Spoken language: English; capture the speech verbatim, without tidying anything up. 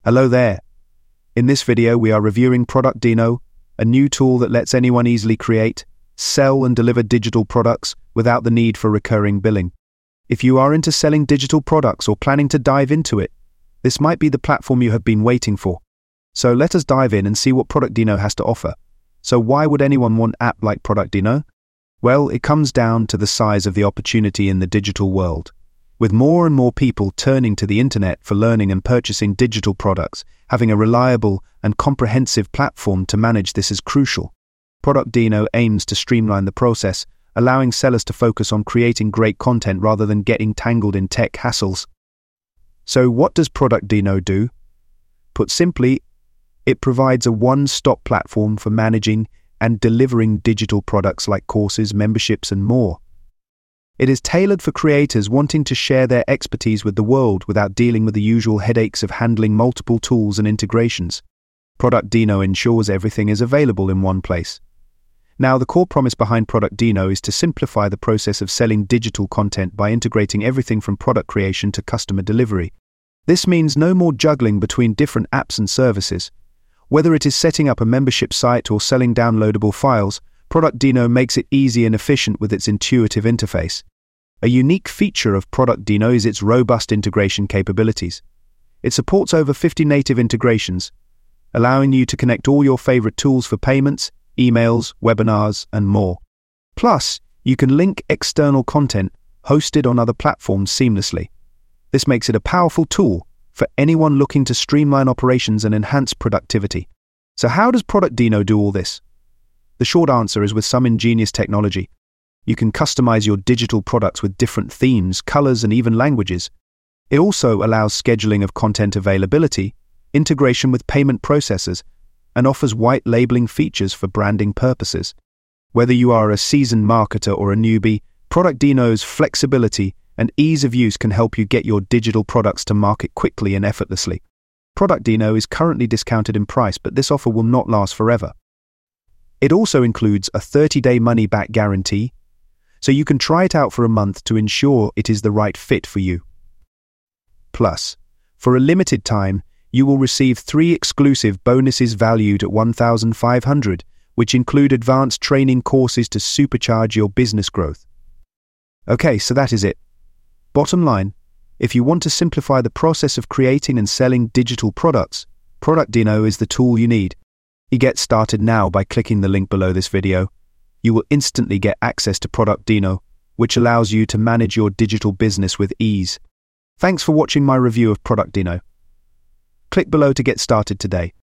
Hello there. In this video, we are reviewing ProductDino, a new tool that lets anyone easily create, sell and deliver digital products without the need for recurring billing. If you are into selling digital products or planning to dive into it, this might be the platform you have been waiting for. So let us dive in and see what ProductDino has to offer. So why would anyone want an app like ProductDino? Well, it comes down to the size of the opportunity in the digital world. With more and more people turning to the internet for learning and purchasing digital products, having a reliable and comprehensive platform to manage this is crucial. ProductDino aims to streamline the process, allowing sellers to focus on creating great content rather than getting tangled in tech hassles. So what does ProductDino do? Put simply, it provides a one-stop platform for managing and delivering digital products like courses, memberships, and more. It is tailored for creators wanting to share their expertise with the world without dealing with the usual headaches of handling multiple tools and integrations. ProductDino ensures everything is available in one place. Now, the core promise behind ProductDino is to simplify the process of selling digital content by integrating everything from product creation to customer delivery. This means no more juggling between different apps and services. Whether it is setting up a membership site or selling downloadable files, ProductDino makes it easy and efficient with its intuitive interface. A unique feature of ProductDino is its robust integration capabilities. It supports over fifty native integrations, allowing you to connect all your favorite tools for payments, emails, webinars, and more. Plus, you can link external content hosted on other platforms seamlessly. This makes it a powerful tool for anyone looking to streamline operations and enhance productivity. So how does ProductDino do all this? The short answer is with some ingenious technology. You can customize your digital products with different themes, colors, and even languages. It also allows scheduling of content availability, integration with payment processors, and offers white labeling features for branding purposes. Whether you are a seasoned marketer or a newbie, ProductDino's flexibility and ease of use can help you get your digital products to market quickly and effortlessly. ProductDino is currently discounted in price, but this offer will not last forever. It also includes a thirty-day money-back guarantee, so you can try it out for a month to ensure it is the right fit for you. Plus, for a limited time, you will receive three exclusive bonuses valued at one thousand five hundred dollars, which include advanced training courses to supercharge your business growth. Okay, so that is it. Bottom line, if you want to simplify the process of creating and selling digital products, ProductDino is the tool you need. You get started now by clicking the link below this video. You will instantly get access to ProductDino, which allows you to manage your digital business with ease. Thanks for watching my review of ProductDino. Click below to get started today.